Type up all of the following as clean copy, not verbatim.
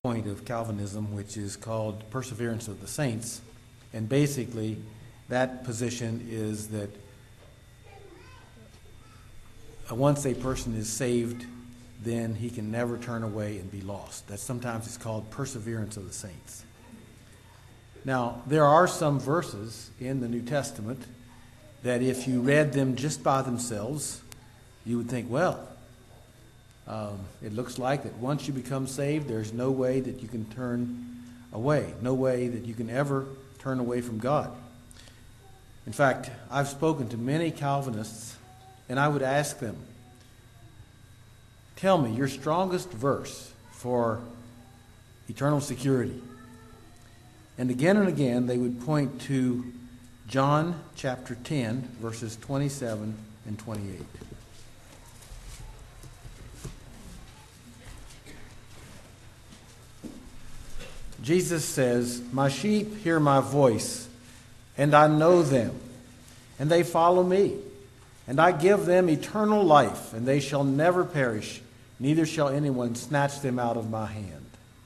point of Calvinism, which is called perseverance of the saints. And basically, that position is that once a person is saved, then he can never turn away and be lost. That sometimes is called perseverance of the saints. Now, there are some verses in the New Testament that if you read them just by themselves, you would think, well, it looks like that once you become saved, there's no way that you can turn away, no way that you can ever turn away from God. In fact, I've spoken to many Calvinists, and I would ask them, tell me your strongest verse for eternal security. And again, they would point to John chapter 10, verses 27 and 28. Jesus says, "My sheep hear my voice, and I know them, and they follow me. And I give them eternal life, and they shall never perish, neither shall anyone snatch them out of my hand."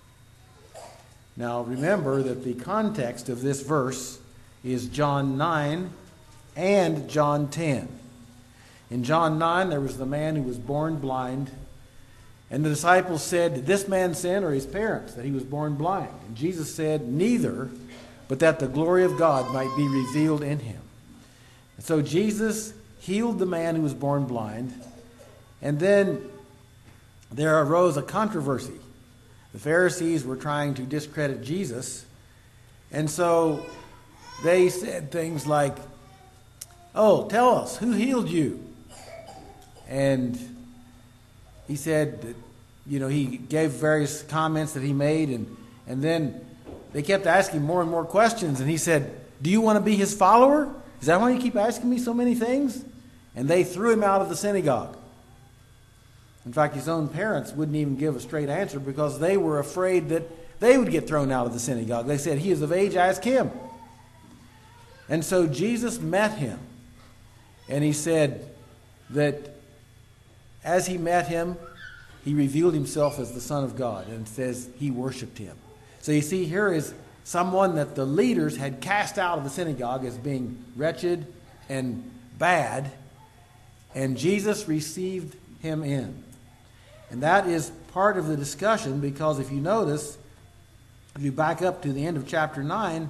Now remember that the context of this verse is John 9 and John 10. In John 9, there was the man who was born blind, and the disciples said, "Did this man sin or his parents that he was born blind?" And Jesus said, "Neither, but that the glory of God might be revealed in him." And so Jesus healed the man who was born blind, and then there arose a controversy. The Pharisees were trying to discredit Jesus, and so they said things like, "Oh, tell us, who healed you?" And he said that, he gave various comments that he made, and then they kept asking more and more questions, and he said, "Do you want to be his follower? Is that why you keep asking me so many things?" And they threw him out of the synagogue. In fact, his own parents wouldn't even give a straight answer because they were afraid that they would get thrown out of the synagogue. They said, "He is of age, ask him." And so Jesus met him, and he said that as he met him, he revealed himself as the Son of God, and it says he worshiped him. So you see, here is someone that the leaders had cast out of the synagogue as being wretched and bad, and Jesus received him in. And that is part of the discussion, because if you notice, if you back up to the end of chapter 9,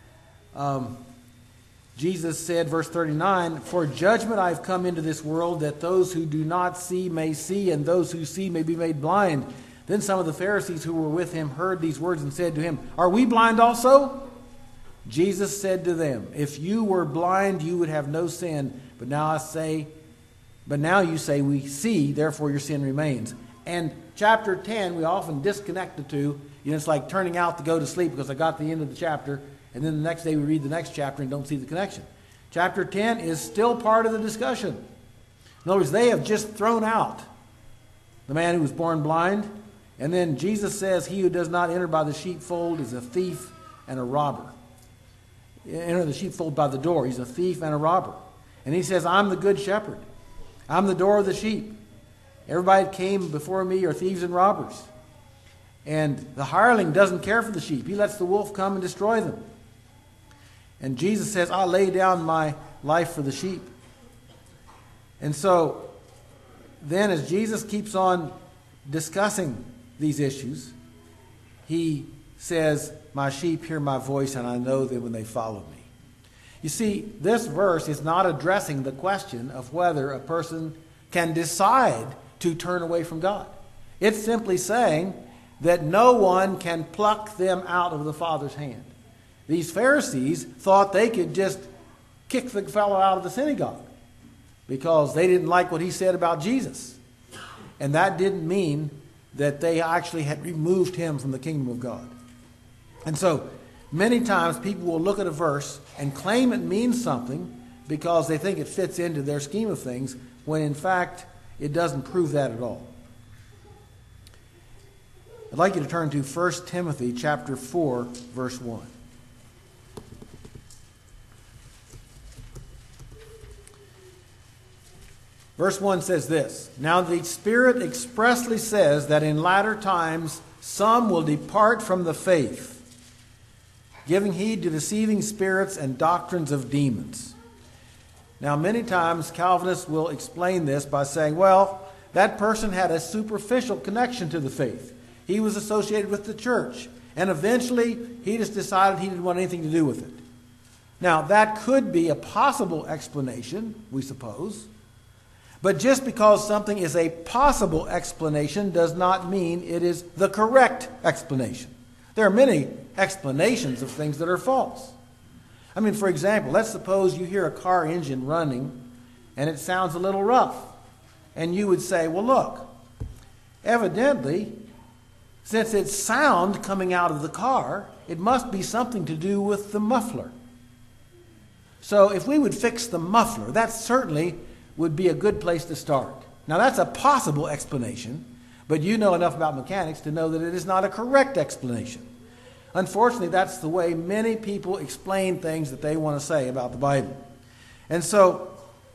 Jesus said, verse 39, "For judgment I have come into this world, that those who do not see may see, and those who see may be made blind." Then some of the Pharisees who were with him heard these words and said to him, "Are we blind also?" Jesus said to them, "If you were blind, you would have no sin. But now you say we see, therefore your sin remains." And chapter 10, we often disconnect the two. It's like turning out to go to sleep because I got the end of the chapter, and then the next day we read the next chapter and don't see the connection. Chapter 10 is still part of the discussion. In other words, they have just thrown out the man who was born blind, and then Jesus says, "He who does not enter by the sheepfold is a thief and a robber." Enter the sheepfold by the door. He's a thief and a robber. And he says, "I'm the good shepherd. I'm the door of the sheep. Everybody that came before me are thieves and robbers." And the hireling doesn't care for the sheep. He lets the wolf come and destroy them. And Jesus says, "I'll lay down my life for the sheep." And so then as Jesus keeps on discussing these issues, he says, "My sheep hear my voice, and I know them when they follow me." You see, this verse is not addressing the question of whether a person can decide to turn away from God. It's simply saying that no one can pluck them out of the Father's hand. These Pharisees thought they could just kick the fellow out of the synagogue because they didn't like what he said about Jesus. And that didn't mean that they actually had removed him from the kingdom of God. And so many times people will look at a verse and claim it means something because they think it fits into their scheme of things, when in fact it doesn't prove that at all. I'd like you to turn to 1 Timothy chapter 4, verse 1. Verse 1 says this, "Now the Spirit expressly says that in latter times some will depart from the faith, giving heed to deceiving spirits and doctrines of demons. Now, many times Calvinists will explain this by saying, well, that person had a superficial connection to the faith. He was associated with the church, and eventually he just decided he didn't want anything to do with it. Now, that could be a possible explanation, we suppose. But just because something is a possible explanation does not mean it is the correct explanation. There are many explanations of things that are false. I mean, for example, let's suppose you hear a car engine running and it sounds a little rough. And you would say, well, look, evidently, since it's sound coming out of the car, it must be something to do with the muffler. So if we would fix the muffler, that certainly would be a good place to start. Now, that's a possible explanation, but you know enough about mechanics to know that it is not a correct explanation. Unfortunately, that's the way many people explain things that they want to say about the Bible. And so,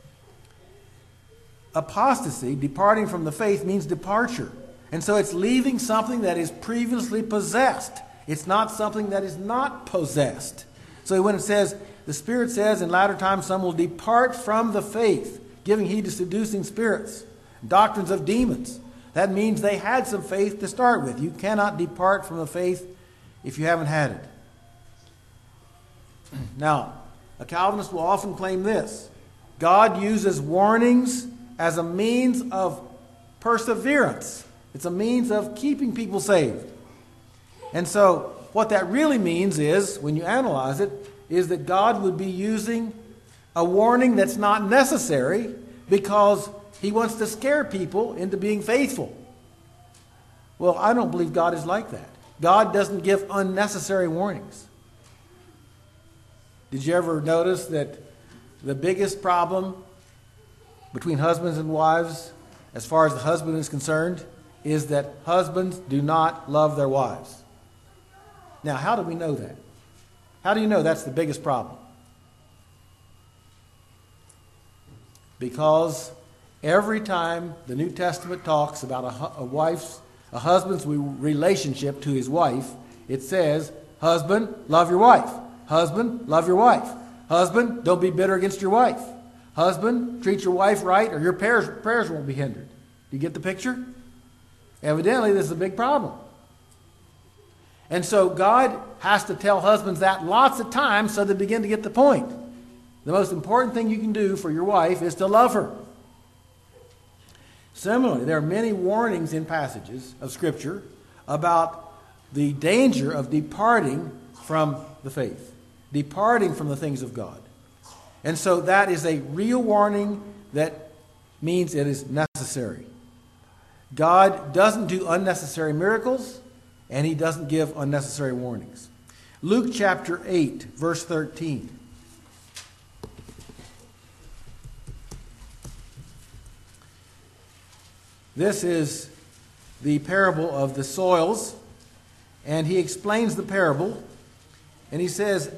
apostasy, departing from the faith, means departure. And so it's leaving something that is previously possessed. It's not something that is not possessed. So when it says, the Spirit says, in latter times some will depart from the faith, giving heed to seducing spirits, doctrines of demons. That means they had some faith to start with. You cannot depart from the faith if you haven't had it. Now, a Calvinist will often claim this: God uses warnings as a means of perseverance. It's a means of keeping people saved. And so what that really means is, when you analyze it, is that God would be using a warning that's not necessary because he wants to scare people into being faithful. Well, I don't believe God is like that. God doesn't give unnecessary warnings. Did you ever notice that the biggest problem between husbands and wives, as far as the husband is concerned, is that husbands do not love their wives? Now, how do we know that? How do you know that's the biggest problem? Because every time the New Testament talks about a husband's relationship to his wife, it says, husband, love your wife. Husband, love your wife. Husband, don't be bitter against your wife. Husband, treat your wife right or your prayers won't be hindered. Do you get the picture? Evidently, this is a big problem. And so God has to tell husbands that lots of times so they begin to get the point. The most important thing you can do for your wife is to love her. Similarly, there are many warnings in passages of Scripture about the danger of departing from the faith, departing from the things of God. And so that is a real warning that means it is necessary. God doesn't do unnecessary miracles, and he doesn't give unnecessary warnings. Luke chapter 8, verse 13. This is the parable of the soils, and he explains the parable, and he says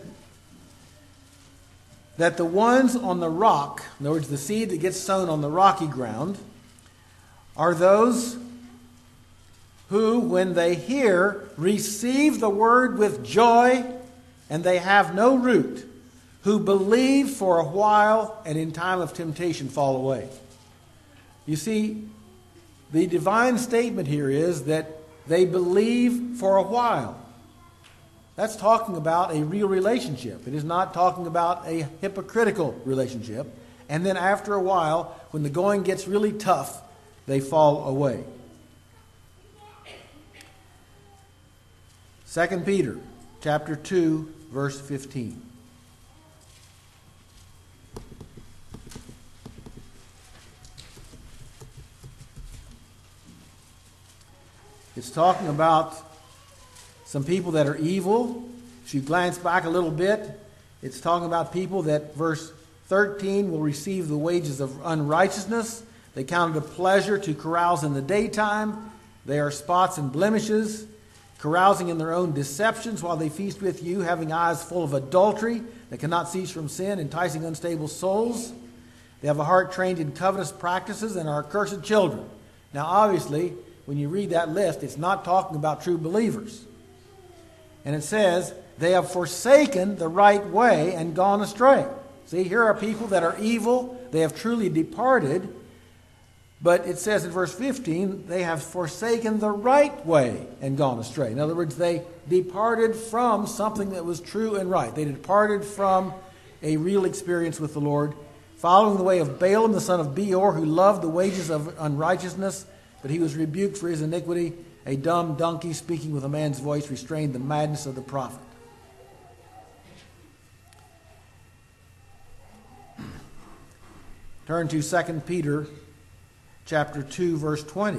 that the ones on the rock, in other words, the seed that gets sown on the rocky ground, are those who, when they hear, receive the word with joy, and they have no root, who believe for a while and in time of temptation fall away. You see, the divine statement here is that they believe for a while. That's talking about a real relationship. It is not talking about a hypocritical relationship. And then after a while, when the going gets really tough, they fall away. 2 Peter chapter 2, verse 15. It's talking about some people that are evil. If you glance back a little bit, it's talking about people that, verse 13, will receive the wages of unrighteousness. They count it a pleasure to carouse in the daytime. They are spots and blemishes, carousing in their own deceptions while they feast with you, having eyes full of adultery that cannot cease from sin, enticing unstable souls. They have a heart trained in covetous practices and are accursed children. Now, obviously, when you read that list, it's not talking about true believers. And it says, they have forsaken the right way and gone astray. See, here are people that are evil. They have truly departed. But it says in verse 15, they have forsaken the right way and gone astray. In other words, they departed from something that was true and right. They departed from a real experience with the Lord, following the way of Balaam, the son of Beor, who loved the wages of unrighteousness, but he was rebuked for his iniquity. A dumb donkey speaking with a man's voice restrained the madness of the prophet. Turn to 2 Peter chapter 2, verse 20.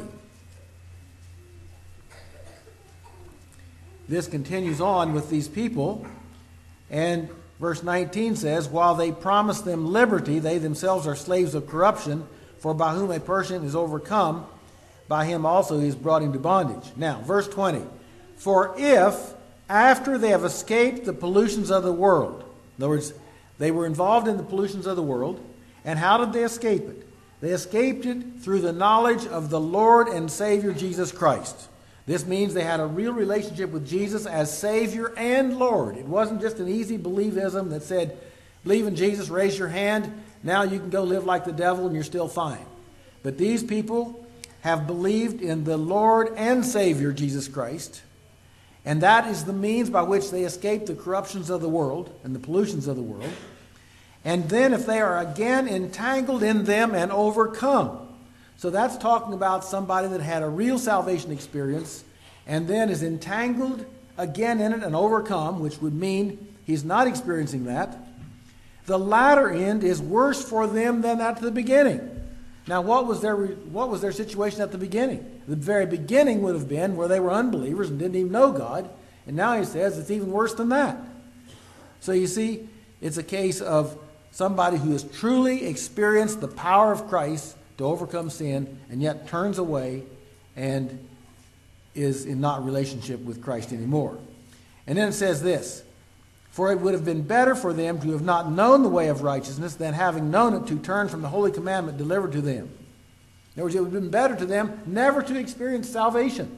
This continues on with these people, and verse 19 says, while they promise them liberty, they themselves are slaves of corruption, for by whom a person is overcome, by him also he is brought into bondage. Now, verse 20. For if, after they have escaped the pollutions of the world, in other words, they were involved in the pollutions of the world, and how did they escape it? They escaped it through the knowledge of the Lord and Savior Jesus Christ. This means they had a real relationship with Jesus as Savior and Lord. It wasn't just an easy believism that said, believe in Jesus, raise your hand, now you can go live like the devil and you're still fine. But these people have believed in the Lord and Savior Jesus Christ, and that is the means by which they escape the corruptions of the world and the pollutions of the world. And then if they are again entangled in them and overcome. So that's talking about somebody that had a real salvation experience and then is entangled again in it and overcome, which would mean he's not experiencing that. The latter end is worse for them than at the beginning. Now, what was their situation at the beginning? The very beginning would have been where they were unbelievers and didn't even know God. And now he says it's even worse than that. So you see, it's a case of somebody who has truly experienced the power of Christ to overcome sin and yet turns away and is in not relationship with Christ anymore. And then it says this, for it would have been better for them to have not known the way of righteousness than having known it to turn from the holy commandment delivered to them. In other words, it would have been better to them never to experience salvation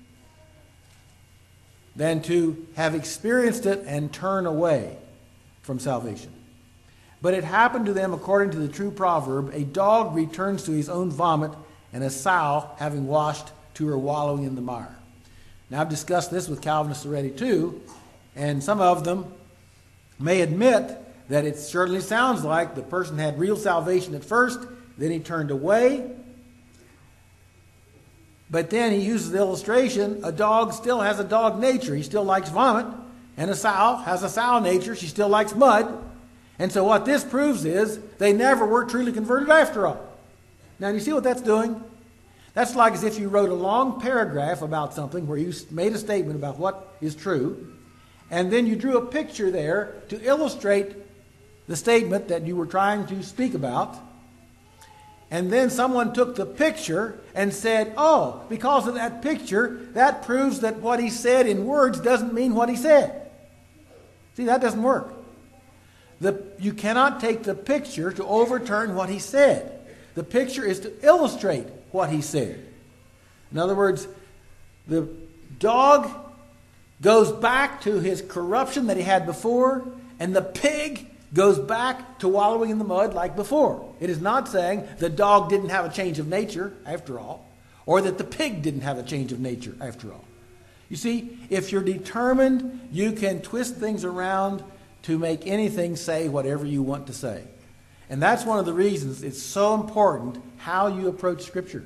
than to have experienced it and turn away from salvation. But it happened to them according to the true proverb, a dog returns to his own vomit, and a sow, having washed, to her wallowing in the mire. Now, I've discussed this with Calvinists already too, and some of them may admit that it certainly sounds like the person had real salvation at first, then he turned away. But then he uses the illustration, a dog still has a dog nature. He still likes vomit, and a sow has a sow nature. She still likes mud. And so what this proves is they never were truly converted after all. Now, you see what that's doing? That's like as if you wrote a long paragraph about something where you made a statement about what is true, and then you drew a picture there to illustrate the statement that you were trying to speak about. And then someone took the picture and said, oh, because of that picture, that proves that what he said in words doesn't mean what he said. See, that doesn't work. You cannot take the picture to overturn what he said. The picture is to illustrate what he said. In other words, the dog goes back to his corruption that he had before, and the pig goes back to wallowing in the mud like before. It is not saying the dog didn't have a change of nature after all, or that the pig didn't have a change of nature after all. You see, if you're determined, you can twist things around to make anything say whatever you want to say. And that's one of the reasons it's so important how you approach Scripture.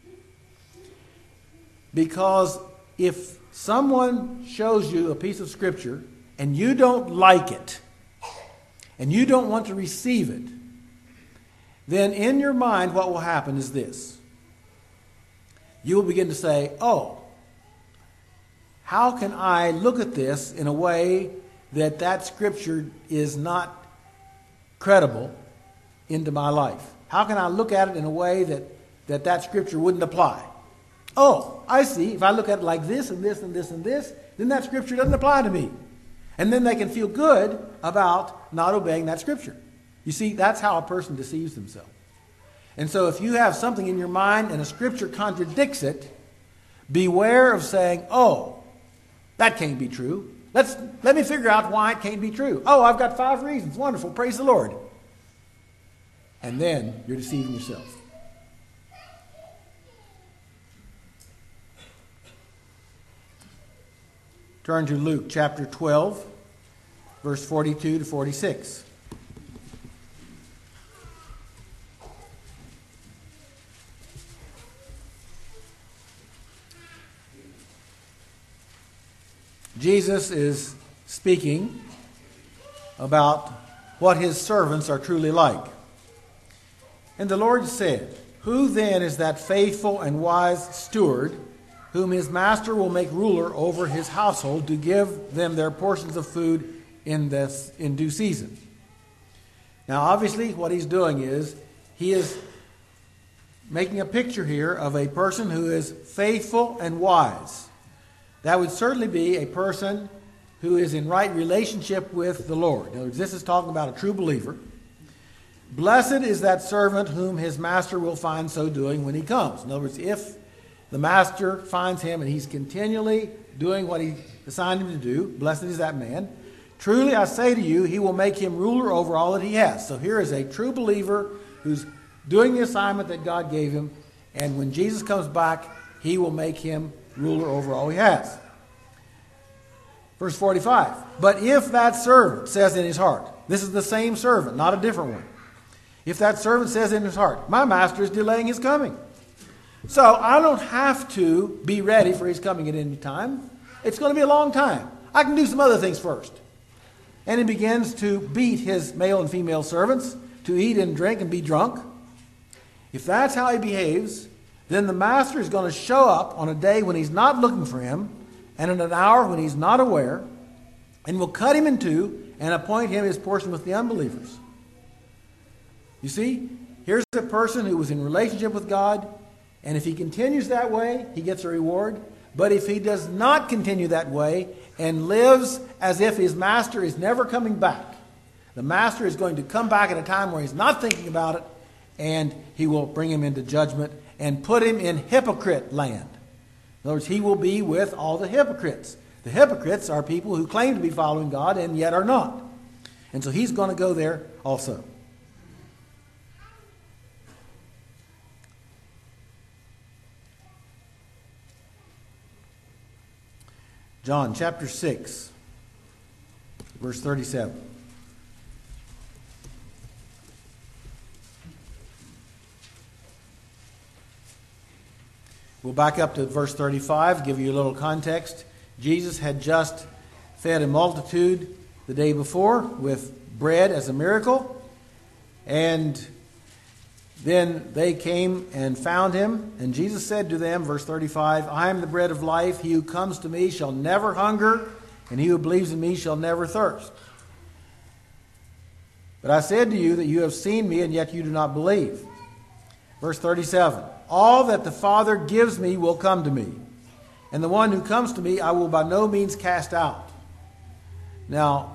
Because if someone shows you a piece of Scripture and you don't like it, and you don't want to receive it, then in your mind what will happen is this. You will begin to say, oh, how can I look at this in a way that Scripture is not credible into my life? How can I look at it in a way that Scripture wouldn't apply? Oh, I see. If I look at it like this and this and this and this, then that Scripture doesn't apply to me. And then they can feel good about not obeying that Scripture. You see, that's how a person deceives himself. And so if you have something in your mind and a Scripture contradicts it, beware of saying, oh, that can't be true. Let me figure out why it can't be true. Oh, I've got 5 reasons. Wonderful. Praise the Lord. And then you're deceiving yourself. Turn to Luke chapter 12, verse 42 to 46. Jesus is speaking about what his servants are truly like. And the Lord said, "Who then is that faithful and wise steward whom his master will make ruler over his household to give them their portions of food in due season?" Now, obviously, what he's doing is he is making a picture here of a person who is faithful and wise. That would certainly be a person who is in right relationship with the Lord. In other words, this is talking about a true believer. Blessed is that servant whom his master will find so doing when he comes. In other words, if the master finds him and he's continually doing what he assigned him to do, blessed is that man. Truly I say to you, he will make him ruler over all that he has. So here is a true believer who's doing the assignment that God gave him, and when Jesus comes back, he will make him ruler over all he has. Verse 45, but if that servant says in his heart, this is the same servant, not a different one. If that servant says in his heart, my master is delaying his coming, so I don't have to be ready for his coming at any time. It's going to be a long time. I can do some other things first. And he begins to beat his male and female servants, to eat and drink and be drunk. If that's how he behaves, then the master is going to show up on a day when he's not looking for him, and in an hour when he's not aware, and will cut him in two and appoint him his portion with the unbelievers. You see, here's a person who was in relationship with God, and if he continues that way, he gets a reward. But if he does not continue that way and lives as if his master is never coming back, the master is going to come back at a time where he's not thinking about it, and he will bring him into judgment and put him in hypocrite land. In other words, he will be with all the hypocrites. The hypocrites are people who claim to be following God and yet are not. And so he's going to go there also. John chapter 6, verse 37. We'll back up to verse 35, give you a little context. Jesus had just fed a multitude the day before with bread as a miracle. And then they came and found him. And Jesus said to them, verse 35, I am the bread of life. He who comes to me shall never hunger, and he who believes in me shall never thirst. But I said to you that you have seen me, and yet you do not believe. Verse 37, all that the Father gives me will come to me, and the one who comes to me I will by no means cast out. Now,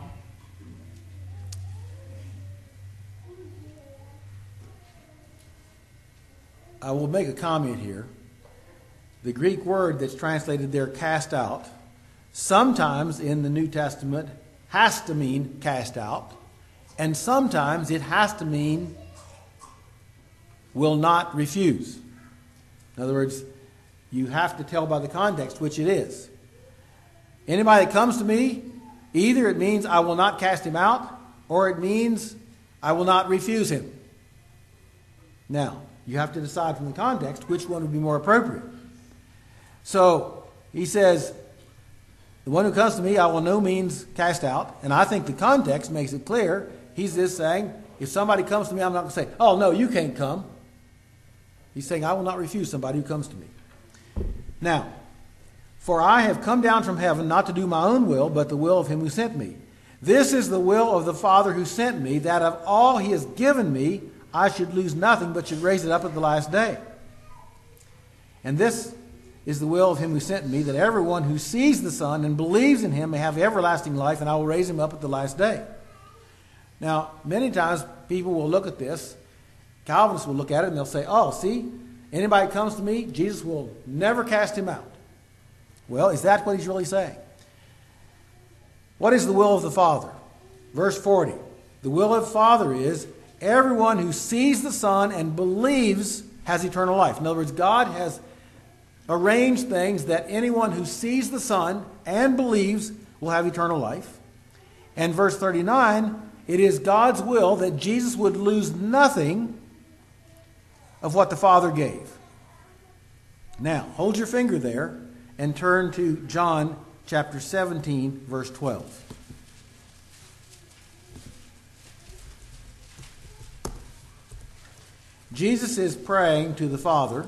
I will make a comment here. The Greek word that's translated there, cast out, sometimes in the New Testament has to mean cast out, and sometimes it has to mean will not refuse. In other words, you have to tell by the context which it is. Anybody that comes to me, either it means I will not cast him out, or it means I will not refuse him. Now, you have to decide from the context which one would be more appropriate. So, he says, the one who comes to me I will no means cast out. And I think the context makes it clear. He's just saying, if somebody comes to me, I'm not going to say, oh, no, you can't come. He's saying, I will not refuse somebody who comes to me. Now, for I have come down from heaven not to do my own will, but the will of him who sent me. This is the will of the Father who sent me, that of all he has given me, I should lose nothing, but should raise it up at the last day. And this is the will of him who sent me, that everyone who sees the Son and believes in him may have everlasting life, and I will raise him up at the last day. Now, many times people will look at this, Calvinists will look at it and they'll say, oh, see, anybody comes to me, Jesus will never cast him out. Well, is that what he's really saying? What is the will of the Father? Verse 40. The will of the Father is everyone who sees the Son and believes has eternal life. In other words, God has arranged things that anyone who sees the Son and believes will have eternal life. And verse 39, it is God's will that Jesus would lose nothing of what the Father gave. Now, hold your finger there and turn to John chapter 17, verse 12. Jesus is praying to the Father,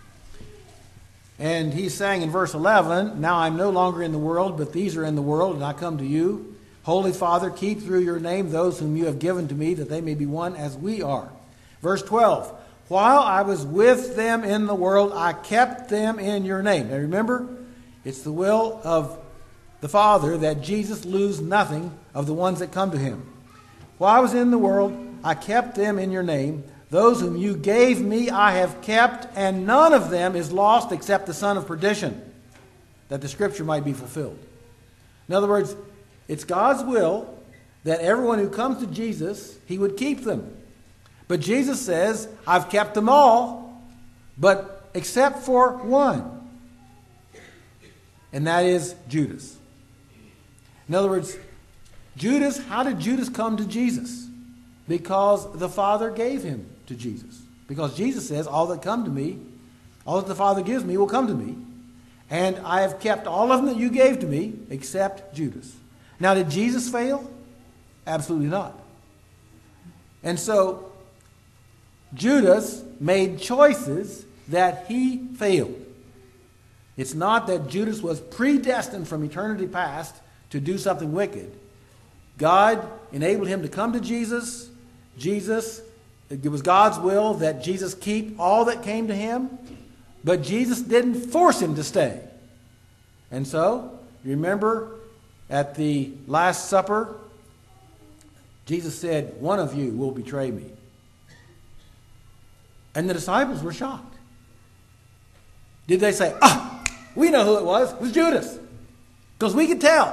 and he's saying in verse 11, "Now I'm no longer in the world, but these are in the world, and I come to you. Holy Father, keep through your name those whom you have given to me, that they may be one as we are." Verse 12, "While I was with them in the world, I kept them in your name." Now remember, it's the will of the Father that Jesus lose nothing of the ones that come to him. "While I was in the world, I kept them in your name. Those whom you gave me I have kept, and none of them is lost except the son of perdition, that the scripture might be fulfilled." In other words, it's God's will that everyone who comes to Jesus, he would keep them. But Jesus says, "I've kept them all, but except for one." And that is Judas. In other words, Judas, how did Judas come to Jesus? Because the Father gave him to Jesus. Because Jesus says, "All that come to me, all that the Father gives me will come to me. And I have kept all of them that you gave to me, except Judas." Now, did Jesus fail? Absolutely not. And so, Judas made choices that he failed. It's not that Judas was predestined from eternity past to do something wicked. God enabled him to come to Jesus. It was God's will that Jesus keep all that came to him, but Jesus didn't force him to stay. And so, remember at the Last Supper, Jesus said, "One of you will betray me." And the disciples were shocked. Did they say, "We know who it was. It was Judas, because we could tell"?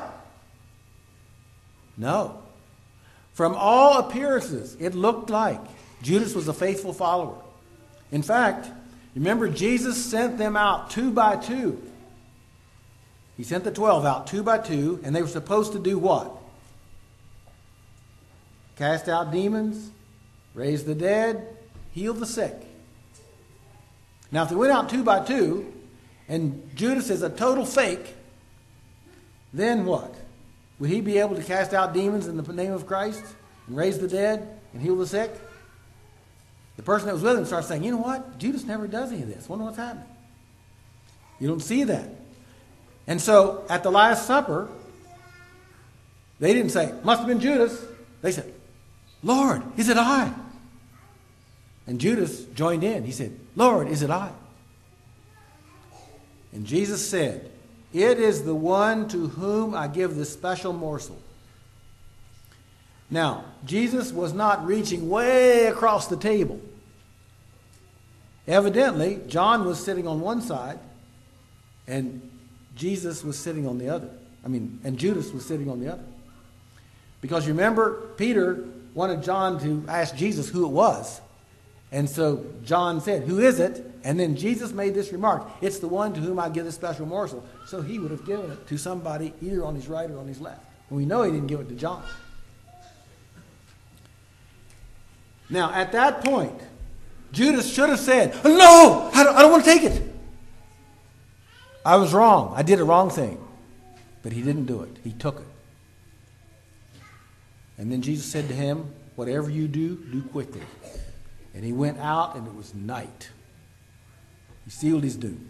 No. From all appearances, it looked like Judas was a faithful follower. In fact, remember, Jesus sent them out 2 by 2. He sent the 12 out 2 by 2, and they were supposed to do what? Cast out demons, raise the dead, heal the sick. Now, if they went out 2 by 2, and Judas is a total fake, then what? Would he be able to cast out demons in the name of Christ and raise the dead and heal the sick? The person that was with him starts saying, "You know what? Judas never does any of this. Wonder what's happening." You don't see that. And so at the Last Supper, they didn't say, "Must have been Judas." They said, "Lord, is it I?" And Judas joined in. He said, "Lord, is it I?" And Jesus said, "It is the one to whom I give this special morsel." Now, Jesus was not reaching way across the table. Evidently, John was sitting on one side, and Jesus was sitting on the other. And Judas was sitting on the other. Because remember, Peter wanted John to ask Jesus who it was. And so John said, "Who is it?" And then Jesus made this remark, "It's the one to whom I give this special morsel." So he would have given it to somebody either on his right or on his left. And we know he didn't give it to John. Now, at that point, Judas should have said, "No, I don't want to take it. I was wrong. I did a wrong thing." But he didn't do it. He took it. And then Jesus said to him, "Whatever you do, do quickly." And he went out, and it was night. He sealed his doom.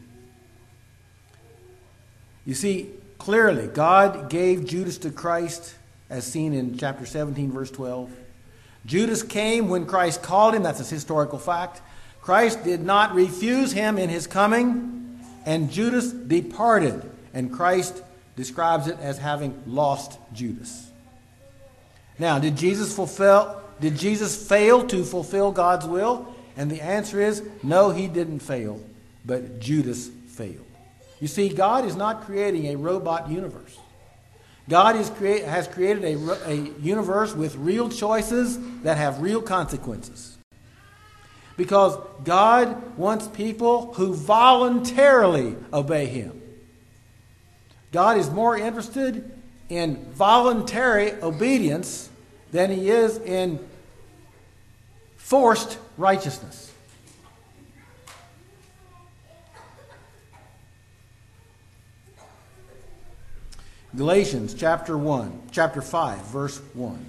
You see, clearly, God gave Judas to Christ, as seen in chapter 17, verse 12. Judas came when Christ called him. That's a historical fact. Christ did not refuse him in his coming, and Judas departed. And Christ describes it as having lost Judas. Now, did Jesus fail to fulfill God's will? And the answer is, no, he didn't fail, but Judas failed. You see, God is not creating a robot universe. God has created a universe with real choices that have real consequences. Because God wants people who voluntarily obey Him. God is more interested in voluntary obedience than He is in forced righteousness. Galatians chapter 5, verse 1.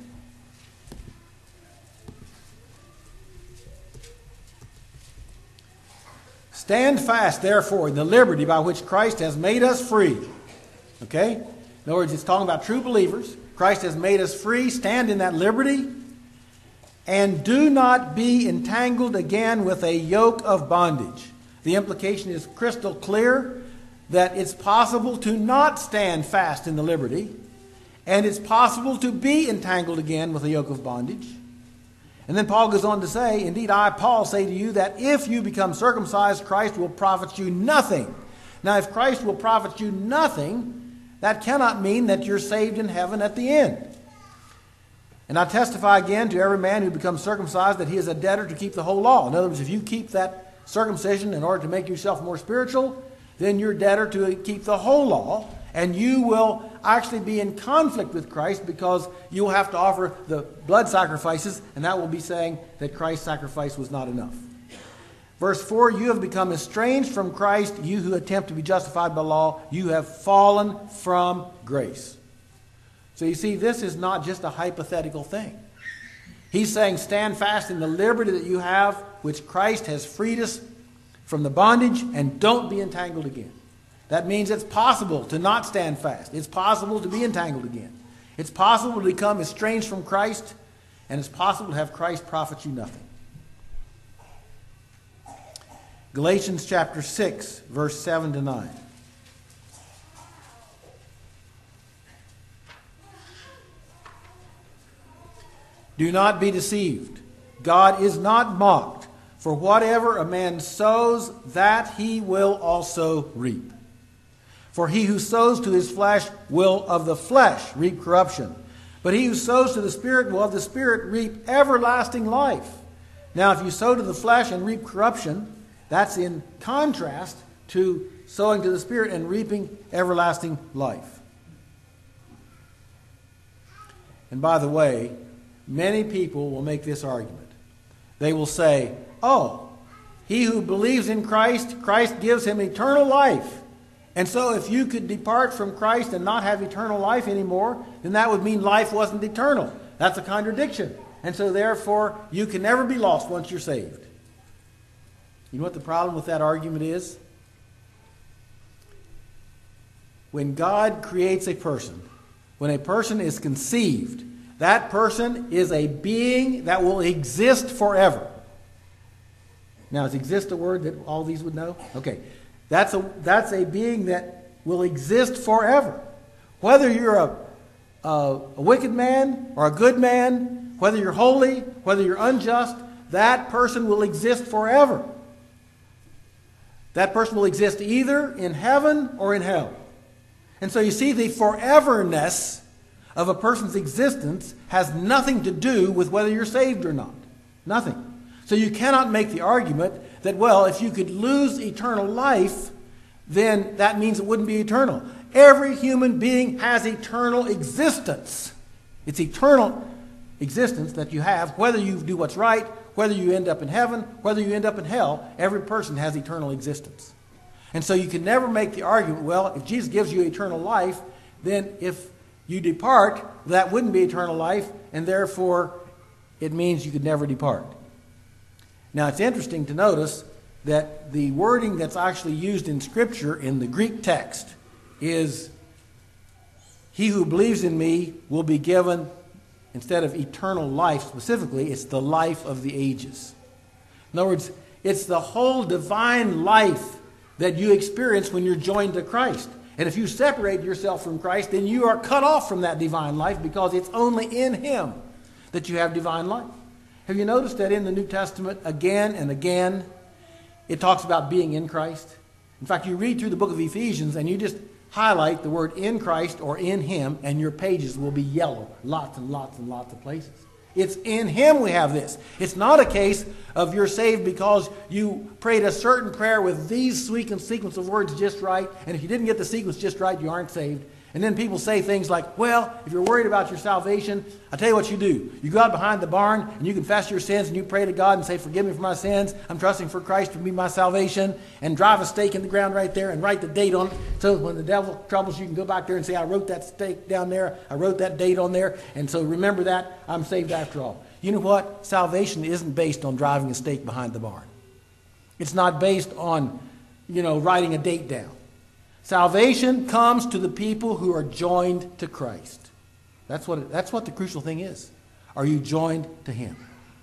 Stand fast, therefore, in the liberty by which Christ has made us free. Okay? In other words, it's talking about true believers. Christ has made us free. Stand in that liberty. And do not be entangled again with a yoke of bondage. The implication is crystal clear that it's possible to not stand fast in the liberty, and it's possible to be entangled again with a yoke of bondage. And then Paul goes on to say, indeed, I, Paul, say to you that if you become circumcised, Christ will profit you nothing. Now, if Christ will profit you nothing, that cannot mean that you're saved in heaven at the end. And I testify again to every man who becomes circumcised that he is a debtor to keep the whole law. In other words, if you keep that circumcision in order to make yourself more spiritual, then you're debtor to keep the whole law, and you will actually be in conflict with Christ because you'll have to offer the blood sacrifices, and that will be saying that Christ's sacrifice was not enough. Verse 4, you have become estranged from Christ, you who attempt to be justified by law. You have fallen from grace. So you see, this is not just a hypothetical thing. He's saying stand fast in the liberty that you have, which Christ has freed us from the bondage, and don't be entangled again. That means it's possible to not stand fast. It's possible to be entangled again. It's possible to become estranged from Christ, and it's possible to have Christ profit you nothing. Galatians chapter 6, verse 7 to 9. Do not be deceived. God is not mocked. For whatever a man sows, that he will also reap. For he who sows to his flesh will of the flesh reap corruption. But he who sows to the Spirit will of the Spirit reap everlasting life. Now, if you sow to the flesh and reap corruption, that's in contrast to sowing to the Spirit and reaping everlasting life. And by the way, many people will make this argument. They will say, oh, he who believes in Christ, Christ gives him eternal life. And so if you could depart from Christ and not have eternal life anymore, then that would mean life wasn't eternal. That's a contradiction. And so therefore, you can never be lost once you're saved. You know what the problem with that argument is? When God creates a person, when a person is conceived, that person is a being that will exist forever. Now, is exist a word that all these would know? Okay. That's a being that will exist forever. Whether you're a wicked man or a good man, whether you're holy, whether you're unjust, that person will exist forever. That person will exist either in heaven or in hell. And so you see, the foreverness of a person's existence has nothing to do with whether you're saved or not. Nothing. So you cannot make the argument that, well, if you could lose eternal life, then that means it wouldn't be eternal. Every human being has eternal existence. It's eternal existence that you have, whether you do what's right, whether you end up in heaven, whether you end up in hell. Every person has eternal existence. And so you can never make the argument, well, if Jesus gives you eternal life, then if you depart, that wouldn't be eternal life, and therefore it means you could never depart. Now, it's interesting to notice that the wording that's actually used in Scripture in the Greek text is, he who believes in me will be given, instead of eternal life specifically, it's the life of the ages. In other words, it's the whole divine life that you experience when you're joined to Christ. And if you separate yourself from Christ, then you are cut off from that divine life, because it's only in Him that you have divine life. Have you noticed that in the New Testament, again and again, it talks about being in Christ? In fact, you read through the book of Ephesians and you just highlight the word in Christ or in Him, and your pages will be yellow. Lots and lots and lots of places. It's in Him we have this. It's not a case of you're saved because you prayed a certain prayer with these sequence of words just right, and if you didn't get the sequence just right, you aren't saved. And then people say things like, well, if you're worried about your salvation, I'll tell you what you do. You go out behind the barn and you confess your sins and you pray to God and say, forgive me for my sins. I'm trusting for Christ to be my salvation. And drive a stake in the ground right there and write the date on it. So when the devil troubles you, you can go back there and say, I wrote that stake down there. I wrote that date on there. And so remember that. I'm saved after all. You know what? Salvation isn't based on driving a stake behind the barn. It's not based on, writing a date down. Salvation comes to the people who are joined to Christ. That's what the crucial thing is. Are you joined to Him?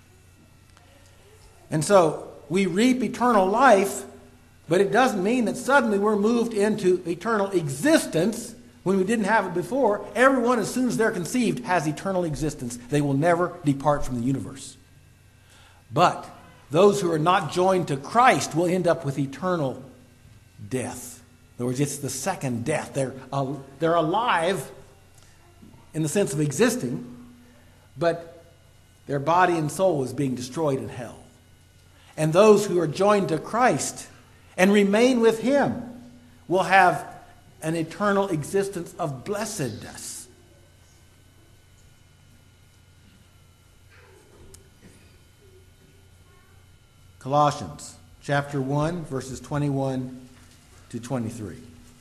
And so we reap eternal life, but it doesn't mean that suddenly we're moved into eternal existence when we didn't have it before. Everyone, as soon as they're conceived, has eternal existence. They will never depart from the universe. But those who are not joined to Christ will end up with eternal death. In other words, it's the second death. They're alive in the sense of existing, but their body and soul is being destroyed in hell. And those who are joined to Christ and remain with Him will have an eternal existence of blessedness. Colossians chapter 1, verses 21 to 23.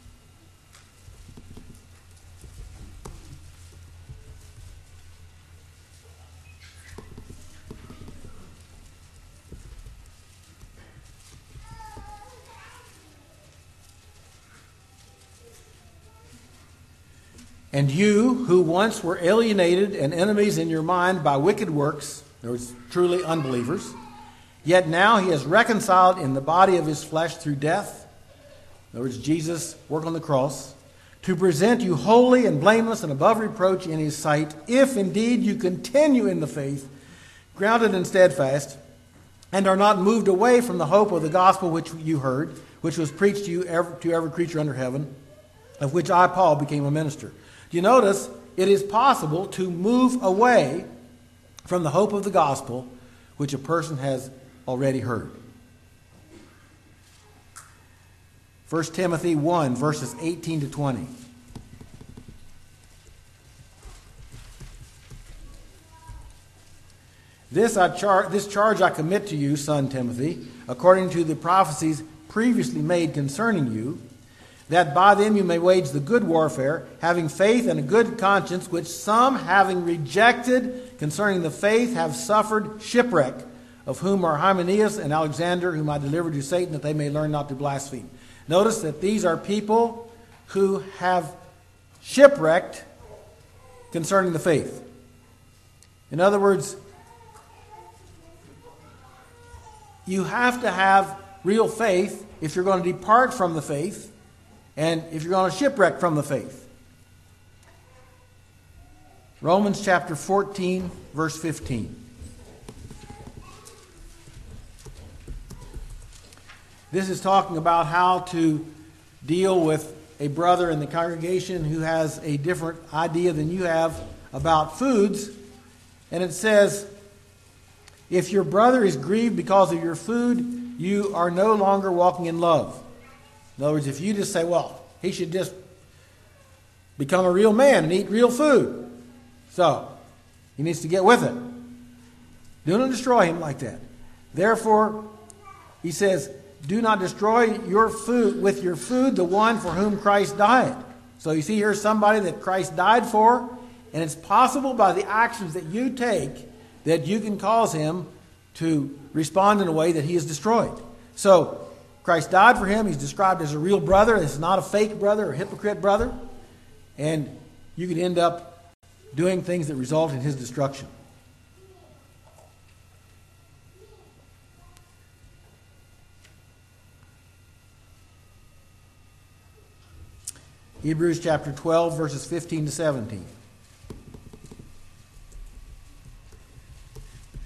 And you, who once were alienated and enemies in your mind by wicked works, in other words, truly unbelievers, yet now He has reconciled in the body of His flesh through death, in other words, Jesus' work on the cross, to present you holy and blameless and above reproach in His sight, if indeed you continue in the faith, grounded and steadfast, and are not moved away from the hope of the gospel which you heard, which was preached to every creature under heaven, of which I, Paul, became a minister. Do you notice it is possible to move away from the hope of the gospel which a person has already heard? 1 Timothy 1, verses 18 to 20. This charge I commit to you, son Timothy, according to the prophecies previously made concerning you, that by them you may wage the good warfare, having faith and a good conscience, which some, having rejected concerning the faith, have suffered shipwreck, of whom are Hymenaeus and Alexander, whom I delivered to Satan, that they may learn not to blaspheme. Notice that these are people who have shipwrecked concerning the faith. In other words, you have to have real faith if you're going to depart from the faith and if you're going to shipwreck from the faith. Romans chapter 14, verse 15. This is talking about how to deal with a brother in the congregation who has a different idea than you have about foods. And it says, if your brother is grieved because of your food, you are no longer walking in love. In other words, if you just say, well, he should just become a real man and eat real food, so he needs to get with it. Do not destroy him like that. Therefore, he says, do not destroy your food the one for whom Christ died. So you see, here's somebody that Christ died for, and it's possible by the actions that you take that you can cause him to respond in a way that he is destroyed. So Christ died for him. He's described as a real brother. This is not a fake brother or a hypocrite brother. And you could end up doing things that result in his destruction. Hebrews chapter 12, verses 15 to 17.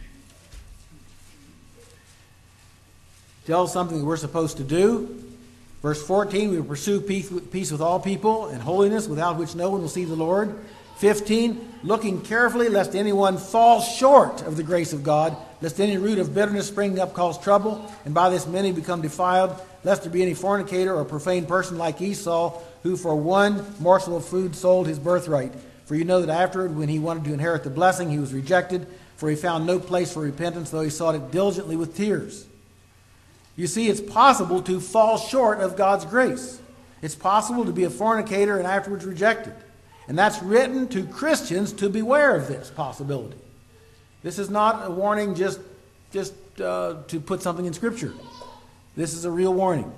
Tell us something that we're supposed to do. Verse 14, we will pursue peace with all people and holiness, without which no one will see the Lord. 15, looking carefully lest anyone fall short of the grace of God, lest any root of bitterness springing up cause trouble, and by this many become defiled, lest there be any fornicator or profane person like Esau, who for one morsel of food sold his birthright. For you know that afterward, when he wanted to inherit the blessing, he was rejected, for he found no place for repentance, though he sought it diligently with tears. You see, it's possible to fall short of God's grace. It's possible to be a fornicator and afterwards rejected. And that's written to Christians to beware of this possibility. This is not a warning just to put something in Scripture. This is a real warning.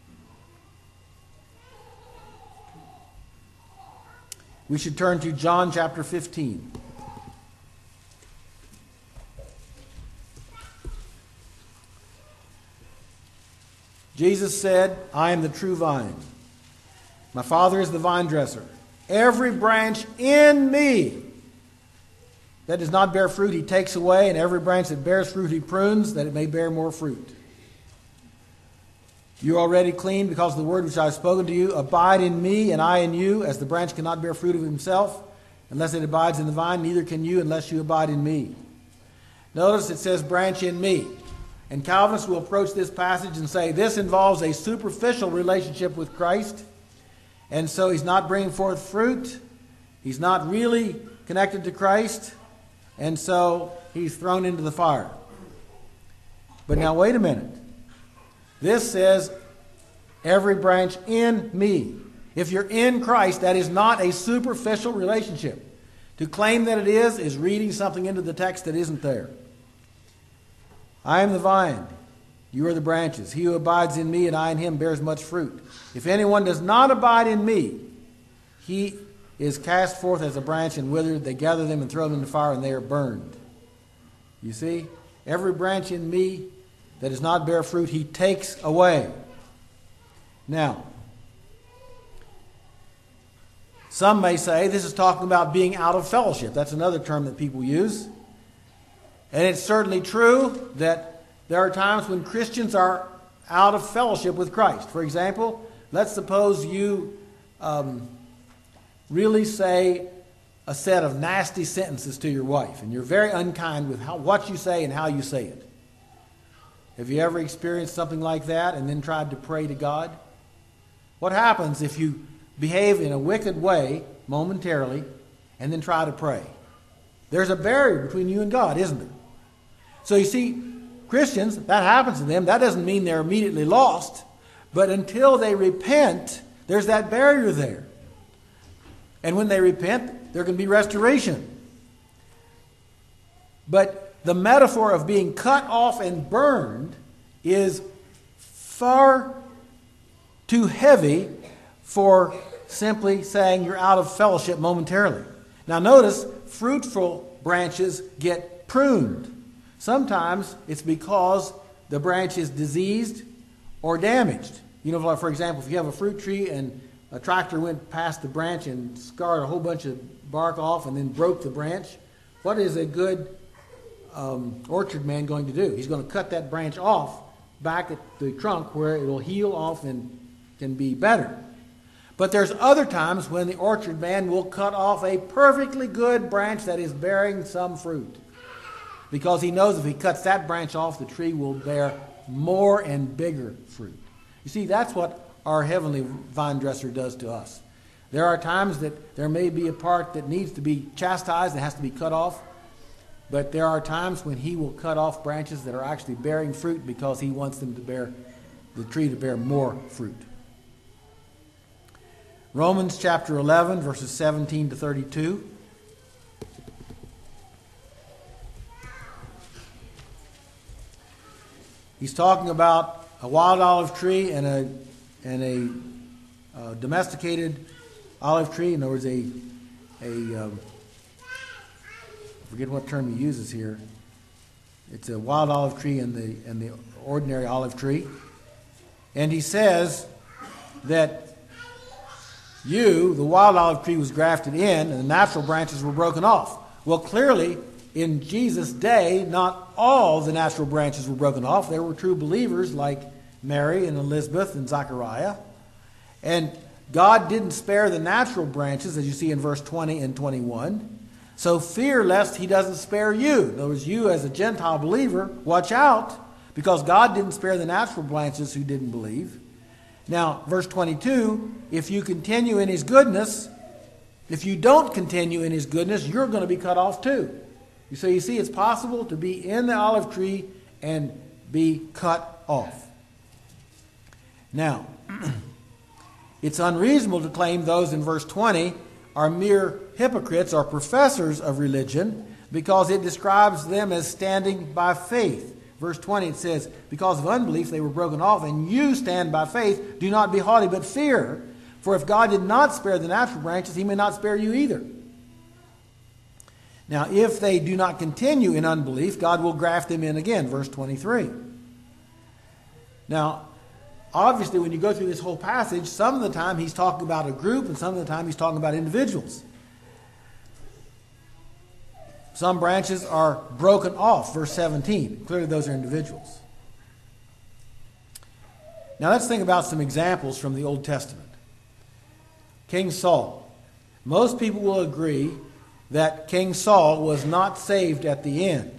We should turn to John chapter 15. Jesus said, I am the true vine. My Father is the vine dresser. Every branch in me that does not bear fruit, he takes away, and every branch that bears fruit, he prunes, that it may bear more fruit. You are already clean because of the word which I have spoken to you. Abide in me, and I in you, as the branch cannot bear fruit of himself unless it abides in the vine, neither can you unless you abide in me. Notice it says branch in me. And Calvinists will approach this passage and say this involves a superficial relationship with Christ. And so he's not bringing forth fruit. He's not really connected to Christ. And so he's thrown into the fire. But now wait a minute. This says every branch in me. If you're in Christ, that is not a superficial relationship. To claim that it is reading something into the text that isn't there. I am the vine, you are the branches. He who abides in me and I in him bears much fruit. If anyone does not abide in me, he is cast forth as a branch and withered. They gather them and throw them in the fire, and they are burned. You see, every branch in me that does not bear fruit, he takes away. Now, some may say this is talking about being out of fellowship. That's another term that people use. And it's certainly true that there are times when Christians are out of fellowship with Christ. For example, let's suppose you really say a set of nasty sentences to your wife, and you're very unkind with what you say and how you say it. Have you ever experienced something like that and then tried to pray to God? What happens if you behave in a wicked way momentarily and then try to pray? There's a barrier between you and God, isn't there? So you see, Christians, that happens to them. That doesn't mean they're immediately lost. But until they repent, there's that barrier there. And when they repent, there can be restoration. But the metaphor of being cut off and burned is far too heavy for simply saying you're out of fellowship momentarily. Now notice, fruitful branches get pruned. Sometimes it's because the branch is diseased or damaged. You know, for example, if you have a fruit tree and a tractor went past the branch and scarred a whole bunch of bark off and then broke the branch, what is a good orchard man going to do? He's going to cut that branch off back at the trunk where it will heal off and can be better. But there's other times when the orchard man will cut off a perfectly good branch that is bearing some fruit. Because he knows if he cuts that branch off, the tree will bear more and bigger fruit. You see, that's what our heavenly vine dresser does to us. There are times that there may be a part that needs to be chastised and has to be cut off. But there are times when he will cut off branches that are actually bearing fruit because he wants them to bear, the tree to bear more fruit. Romans chapter 11, verses 17 to 32. He's talking about a wild olive tree and a domesticated olive tree. In other words, I forget what term he uses here. It's a wild olive tree and the ordinary olive tree. And he says that the wild olive tree was grafted in and the natural branches were broken off. Well, clearly, in Jesus' day, not all the natural branches were broken off. There were true believers like Mary and Elizabeth and Zechariah. And God didn't spare the natural branches, as you see in verse 20 and 21. So fear lest he doesn't spare you. In other words, you as a Gentile believer, watch out, because God didn't spare the natural branches who didn't believe. Now, verse 22, if you continue in his goodness, if you don't continue in his goodness, you're going to be cut off too. So you see, it's possible to be in the olive tree and be cut off. Now, it's unreasonable to claim those in verse 20 are mere hypocrites or professors of religion, because it describes them as standing by faith. Verse 20, it says, because of unbelief they were broken off, and you stand by faith. Do not be haughty, but fear. For if God did not spare the natural branches, he may not spare you either. Now, if they do not continue in unbelief, God will graft them in again. Verse 23. Now, obviously, when you go through this whole passage, some of the time he's talking about a group, and some of the time he's talking about individuals. Some branches are broken off, verse 17. Clearly, those are individuals. Now, let's think about some examples from the Old Testament. King Saul. Most people will agree that King Saul was not saved at the end.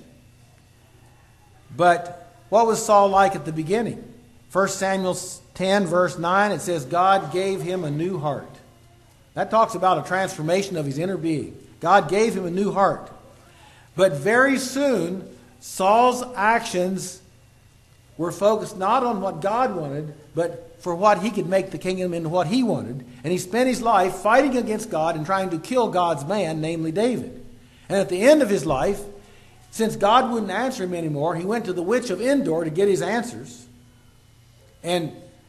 But what was Saul like at the beginning? 1 Samuel 10, verse 9, it says, God gave him a new heart. That talks about a transformation of his inner being. God gave him a new heart. But very soon, Saul's actions were focused not on what God wanted, but for what he could make the kingdom into what he wanted. And he spent his life fighting against God and trying to kill God's man, namely David. And at the end of his life, since God wouldn't answer him anymore, he went to the witch of Endor to get his answers and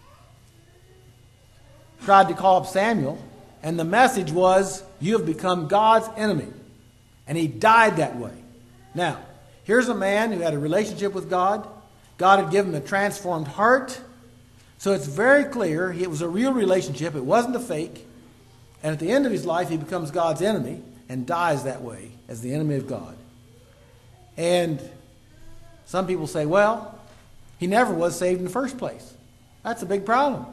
tried to call up Samuel. And the message was, you have become God's enemy. And he died that way. Now, here's a man who had a relationship with God. God had given him a transformed heart. So it's very clear it was a real relationship. It wasn't a fake. And at the end of his life, he becomes God's enemy and dies that way as the enemy of God. And some people say, well, he never was saved in the first place. That's a big problem.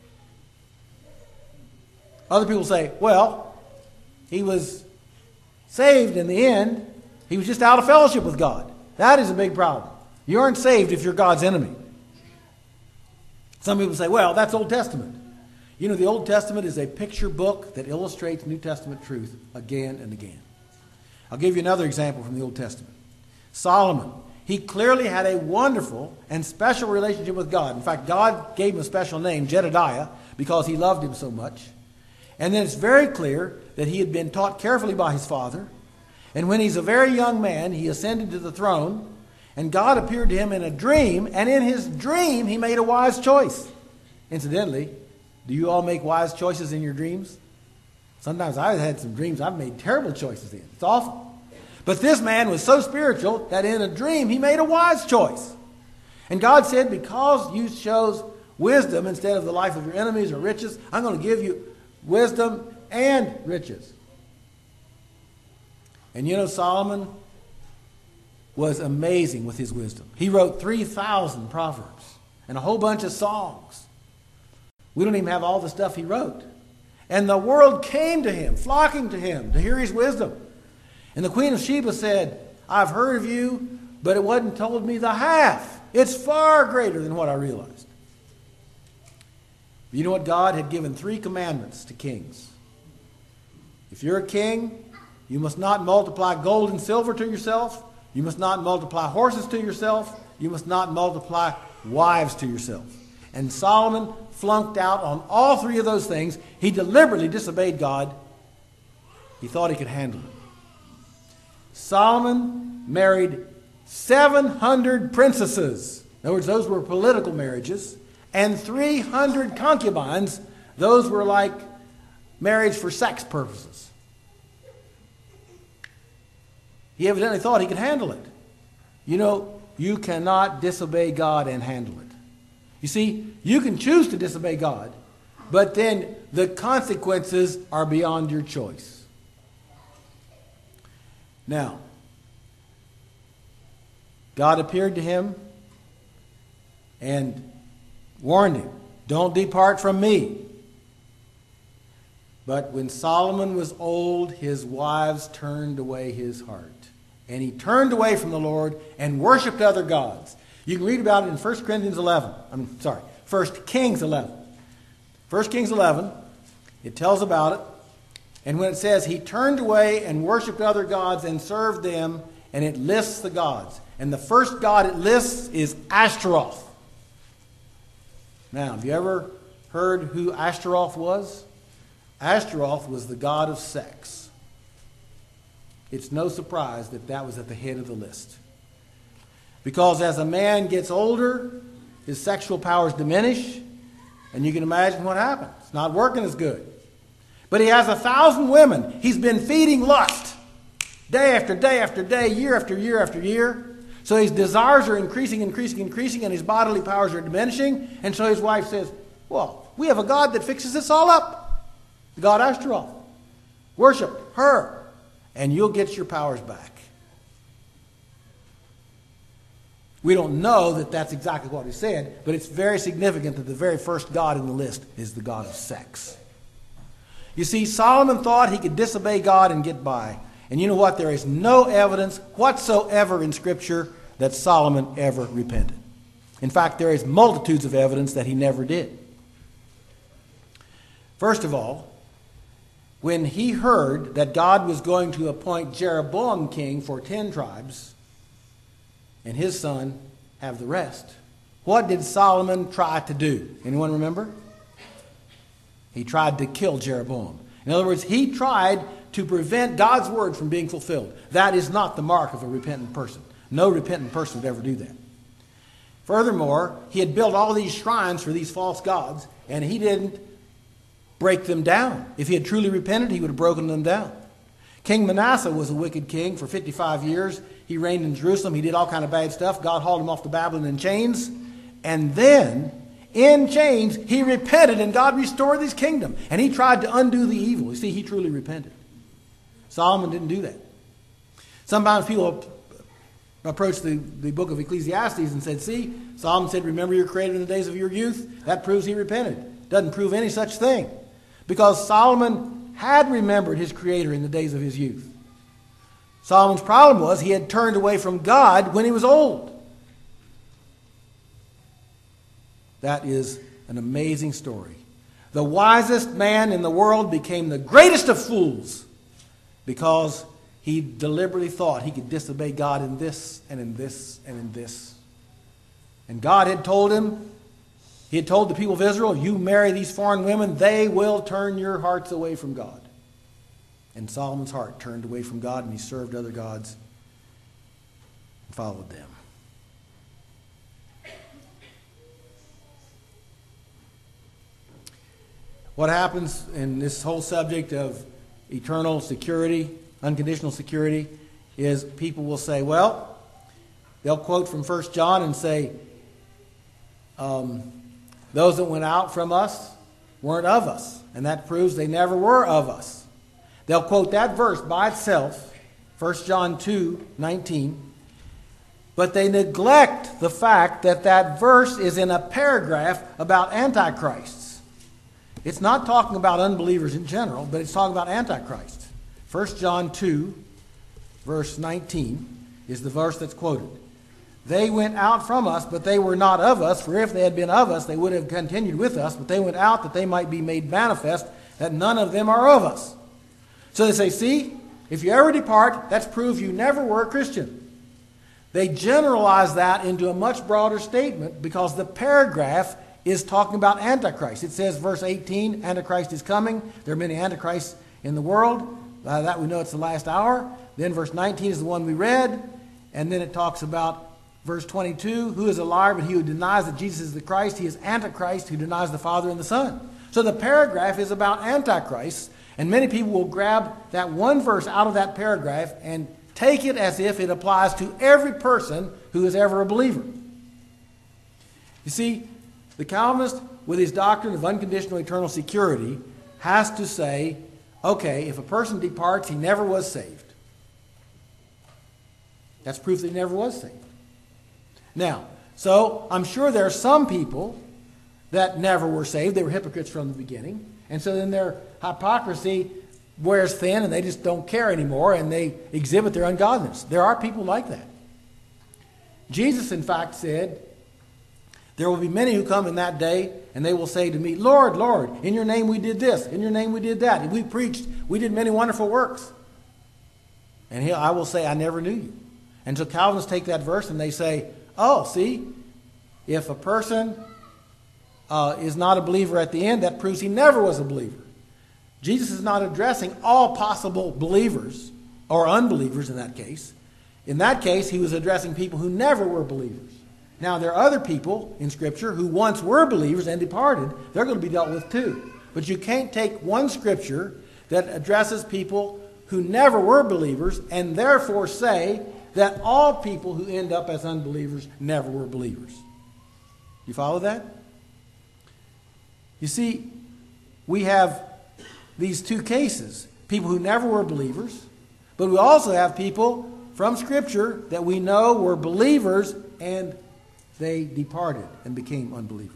Other people say, well, he was saved in the end. He was just out of fellowship with God. That is a big problem. You aren't saved if you're God's enemy. Some people say, well, that's Old Testament. You know, the Old Testament is a picture book that illustrates New Testament truth again and again. I'll give you another example from the Old Testament. Solomon. He clearly had a wonderful and special relationship with God. In fact, God gave him a special name, Jedediah, because he loved him so much. And then it's very clear that he had been taught carefully by his father. And when he's a very young man, he ascended to the throne. And God appeared to him in a dream. And in his dream, he made a wise choice. Incidentally, do you all make wise choices in your dreams? Sometimes I've had some dreams I've made terrible choices in. It's awful. But this man was so spiritual that in a dream he made a wise choice. And God said, because you chose wisdom instead of the life of your enemies or riches, I'm going to give you wisdom and riches. And you know, Solomon was amazing with his wisdom. He wrote 3,000 proverbs and a whole bunch of songs. We don't even have all the stuff he wrote. And the world came to him, flocking to him to hear his wisdom. And the Queen of Sheba said, I've heard of you, but it wasn't told me the half. It's far greater than what I realized. You know what? God had given 3 commandments to kings. If you're a king, you must not multiply gold and silver to yourself. You must not multiply horses to yourself. You must not multiply wives to yourself. And Solomon flunked out on all 3 of those things. He deliberately disobeyed God. He thought he could handle it. Solomon married 700 princesses. In other words, those were political marriages. And 300 concubines. Those were like marriage for sex purposes. He evidently thought he could handle it. You know, you cannot disobey God and handle it. You see, you can choose to disobey God, but then the consequences are beyond your choice. Now, God appeared to him, and warned him, don't depart from me. But when Solomon was old, his wives turned away his heart. And he turned away from the Lord and worshipped other gods. You can read about it in 1 Kings 11. 1 Kings 11, it tells about it. And when it says he turned away and worshipped other gods and served them, and it lists the gods. And the first god it lists is Ashtaroth. Now, have you ever heard who Ashtaroth was? Ashtaroth was the god of sex. It's no surprise that that was at the head of the list. Because as a man gets older, his sexual powers diminish, and you can imagine what happens. It's not working as good. But he has 1,000 women. He's been feeding lust day after day after day, year after year after year. So his desires are increasing, and his bodily powers are diminishing. And so his wife says, well, we have a God that fixes this all up. The god Ashtaroth. Worship her, and you'll get your powers back. We don't know that that's exactly what he said, but it's very significant that the very first god in the list is the god of sex. You see, Solomon thought he could disobey God and get by. And you know what? There is no evidence whatsoever in Scripture that Solomon ever repented. In fact, there is multitudes of evidence that he never did. First of all, when he heard that God was going to appoint Jeroboam king for 10 tribes, and his son have the rest, what did Solomon try to do? Anyone remember? He tried to kill Jeroboam. In other words, he tried to prevent God's word from being fulfilled. That is not the mark of a repentant person. No repentant person would ever do that. Furthermore, he had built all these shrines for these false gods, and he didn't break them down. If he had truly repented, he would have broken them down. King Manasseh was a wicked king for 55 years. He reigned in Jerusalem. He did all kind of bad stuff. God hauled him off to Babylon in chains. And then, in chains, he repented, and God restored his kingdom. And he tried to undo the evil. You see, he truly repented. Solomon didn't do that. Sometimes people approach the book of Ecclesiastes and said, see, Solomon said, remember your Creator in the days of your youth. That proves he repented. Doesn't prove any such thing. Because Solomon had remembered his Creator in the days of his youth. Solomon's problem was he had turned away from God when he was old. That is an amazing story. The wisest man in the world became the greatest of fools because he deliberately thought he could disobey God in this and in this and in this. And God had told him, he had told the people of Israel, you marry these foreign women, they will turn your hearts away from God. And Solomon's heart turned away from God, and he served other gods and followed them. What happens in this whole subject of eternal security, unconditional security, is people will say, well, they'll quote from 1 John and say, those that went out from us weren't of us. And that proves they never were of us. They'll quote that verse by itself, 1 John 2:19, but they neglect the fact that that verse is in a paragraph about antichrists. It's not talking about unbelievers in general, but it's talking about Antichrist. 1 John 2, verse 19, is the verse that's quoted. They went out from us, but they were not of us, for if they had been of us, they would have continued with us, but they went out that they might be made manifest, that none of them are of us. So they say, see, if you ever depart, that's proof you never were a Christian. They generalize that into a much broader statement because the paragraph is talking about Antichrist. It says, verse 18, Antichrist is coming. There are many Antichrists in the world. That we know it's the last hour. Then verse 19 is the one we read. And then it talks about verse 22, who is a liar but he who denies that Jesus is the Christ? He is Antichrist who denies the Father and the Son. So the paragraph is about Antichrist. And many people will grab that one verse out of that paragraph and take it as if it applies to every person who is ever a believer. You see, the Calvinist, with his doctrine of unconditional eternal security, has to say, okay, if a person departs, he never was saved. That's proof that he never was saved. Now, so I'm sure there are some people that never were saved. They were hypocrites from the beginning. And so then their hypocrisy wears thin and they just don't care anymore and they exhibit their ungodliness. There are people like that. Jesus, in fact, said, there will be many who come in that day and they will say to me, Lord, Lord, in your name we did this, in your name we did that. We preached, we did many wonderful works. And I will say, I never knew you. And so Calvinists take that verse and they say, oh, see, if a person is not a believer at the end, that proves he never was a believer. Jesus is not addressing all possible believers, or unbelievers in that case. In that case, he was addressing people who never were believers. Now, there are other people in Scripture who once were believers and departed. They're going to be dealt with too. But you can't take one Scripture that addresses people who never were believers and therefore say that all people who end up as unbelievers never were believers. You follow that? You see, we have these two cases. People who never were believers, but we also have people from Scripture that we know were believers and they departed and became unbelievers.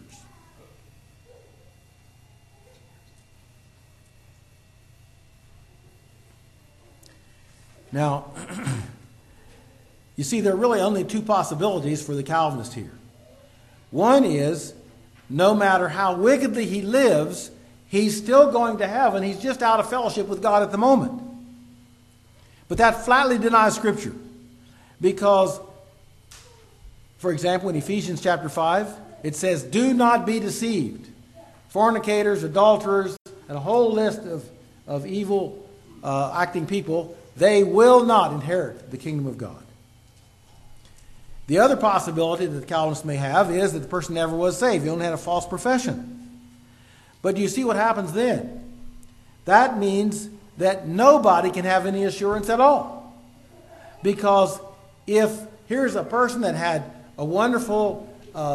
Now, you see, there are really only two possibilities for the Calvinist here. One is, no matter how wickedly he lives, he's still going to heaven. He's just out of fellowship with God at the moment. But that flatly denies Scripture. Because, for example, in Ephesians chapter 5, it says, do not be deceived. Fornicators, adulterers, and a whole list of evil acting people, they will not inherit the kingdom of God. The other possibility that the Calvinists may have is that the person never was saved. He only had a false profession. But do you see what happens then? That means that nobody can have any assurance at all. Because if here's a person that had a wonderful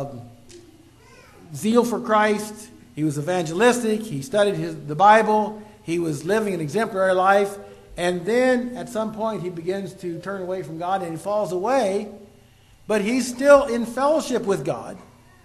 zeal for Christ, he was evangelistic, he studied the Bible, he was living an exemplary life, and then at some point he begins to turn away from God and he falls away, but he's still in fellowship with God,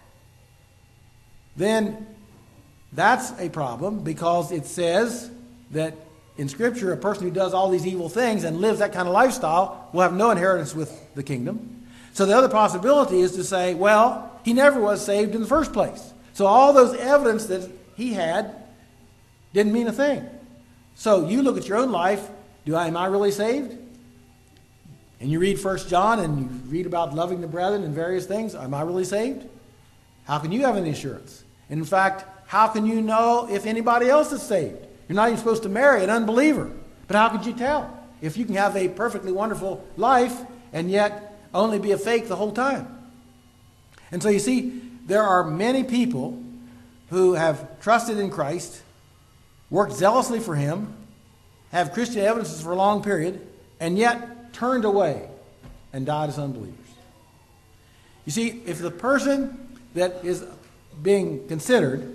then that's a problem, because it says that in Scripture, a person who does all these evil things and lives that kind of lifestyle will have no inheritance with the kingdom. So the other possibility is to say, well, he never was saved in the first place. So all those evidence that he had didn't mean a thing. So you look at your own life, am I really saved? And you read 1 John and you read about loving the brethren and various things. Am I really saved? How can you have any assurance? And in fact, how can you know if anybody else is saved? You're not even supposed to marry an unbeliever. But how could you tell if you can have a perfectly wonderful life and yet only be a fake the whole time? And so you see, there are many people who have trusted in Christ, worked zealously for Him, have Christian evidences for a long period, and yet turned away and died as unbelievers. You see, if the person that is being considered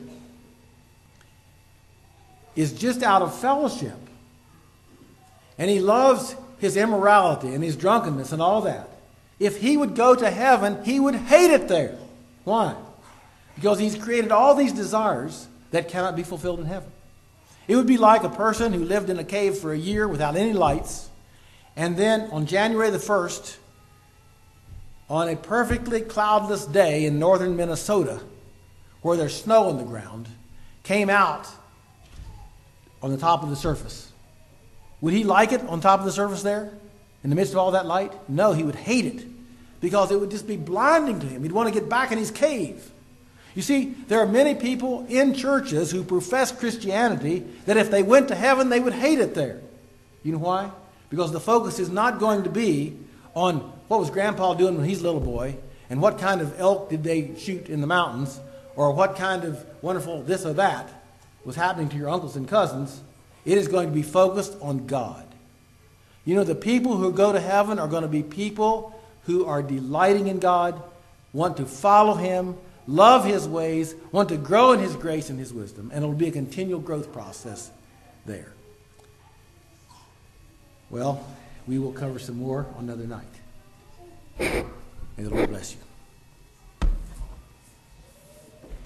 is just out of fellowship, and he loves his immorality and his drunkenness and all that, if he would go to heaven, he would hate it there. Why? Because he's created all these desires that cannot be fulfilled in heaven. It would be like a person who lived in a cave for a year without any lights, and then on January the 1st, on a perfectly cloudless day in northern Minnesota, where there's snow on the ground, came out on the top of the surface. Would he like it on top of the surface there, in the midst of all that light? No, he would hate it, because it would just be blinding to him. He'd want to get back in his cave. You see, there are many people in churches who profess Christianity that if they went to heaven, they would hate it there. You know why? Because the focus is not going to be on what was Grandpa doing when he's a little boy, and what kind of elk did they shoot in the mountains, or what kind of wonderful this or that was happening to your uncles and cousins. It is going to be focused on God. You know, the people who go to heaven are going to be people who are delighting in God, want to follow Him, love His ways, want to grow in His grace and His wisdom, and it will be a continual growth process there. Well, we will cover some more on another night. May the Lord bless you.